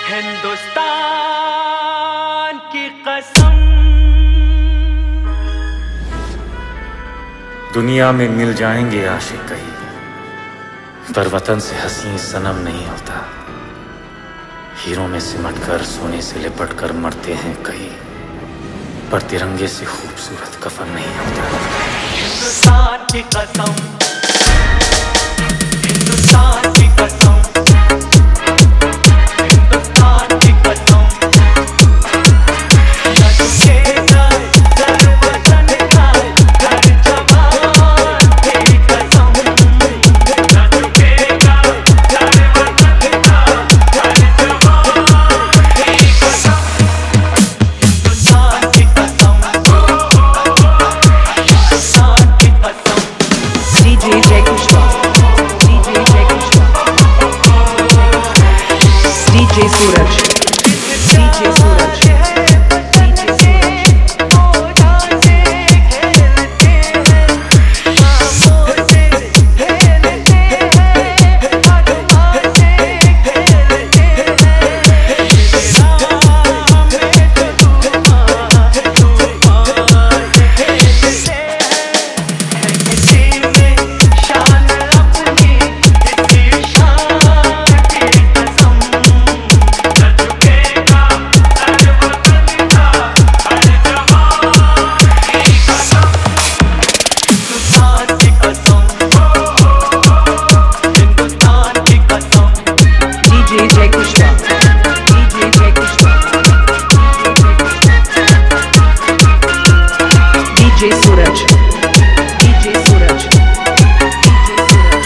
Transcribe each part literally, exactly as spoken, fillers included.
हिंदुस्तान की कसम। दुनिया में मिल जाएंगे आशिक कहीं, पर वतन से हसी सनम नहीं होता। हीरों में सिमट कर सोने से लिपट कर मरते हैं कई, पर तिरंगे से खूबसूरत कफन नहीं होता। हिंदुस्तान की कसम, हिंदुस्तान की कसम, हिंदुस्तान की कसम। न झुकेगा सर वतन का, हर जवान की कसम। न झुकेगा सर वतन का, हर जवान की कसम। हिंदुस्तान की कसम, हिंदुस्तान की कसम। DJ Jai Kushwa, DJ Jai Kushwa, DJ Suraj, DJ Suraj, DJ Suraj. DJ Jai Kushwa, DJ Jai Kushwa, DJ Suraj, DJ Suraj, DJ Suraj.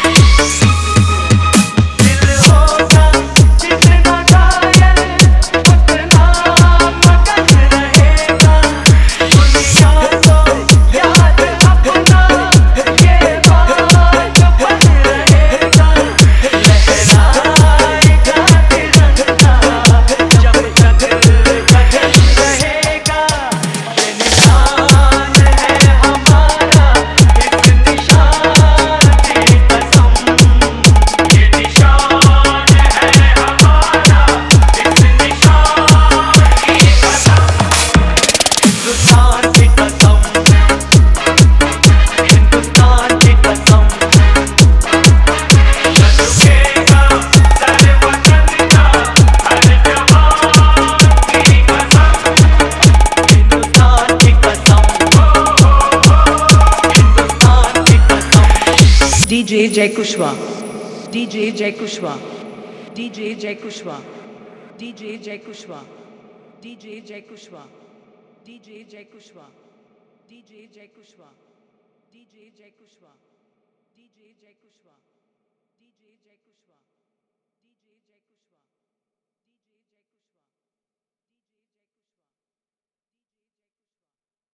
दिल होगा जितना घायल, उतना मगन रहेगा। दुनिया को याद अपना ये बात बन रहेगा। लहराएगा तिरंगा जब तक गगन रहेगा। ये निशान है हमारा, इस निशान की कसम। ये निशान है हमारा, इस निशान की कसम। हिंदुस्तान की कसम, हिंदुस्तान की कसम। न झुकेगा सर वतन का, हर जवान की कसम। हिंदुस्तान की कसम, हिंदुस्तान की कसम। DJ Jai Kushwa, DJ Jai Kushwa, DJ Jai Kushwa, DJ Jai Kushwa, DJ Jai Kushwa, DJ Jai Kushwa, DJ Jai Kushwa, DJ Jai Kushwa, DJ Jai Kushwa, DJ Jai Kushwaha.